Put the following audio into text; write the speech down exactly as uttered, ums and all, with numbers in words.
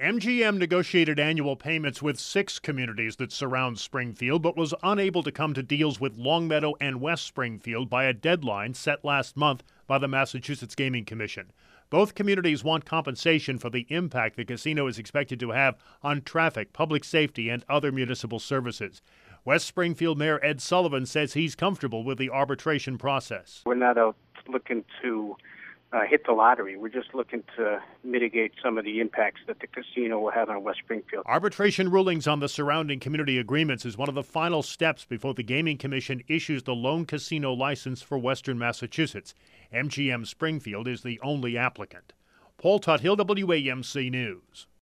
M G M negotiated annual payments with six communities that surround Springfield, but was unable to come to deals with Longmeadow and West Springfield by a deadline set last month by the Massachusetts Gaming Commission. Both communities want compensation for the impact the casino is expected to have on traffic, public safety, and other municipal services. West Springfield Mayor Ed Sullivan says he's comfortable with the arbitration process. We're not out looking to uh, hit the lottery. We're just looking to mitigate some of the impacts that the casino will have on West Springfield. Arbitration rulings on the surrounding community agreements is one of the final steps before the Gaming Commission issues the lone casino license for Western Massachusetts. M G M Springfield is the only applicant. Paul Tuthill, W A M C News.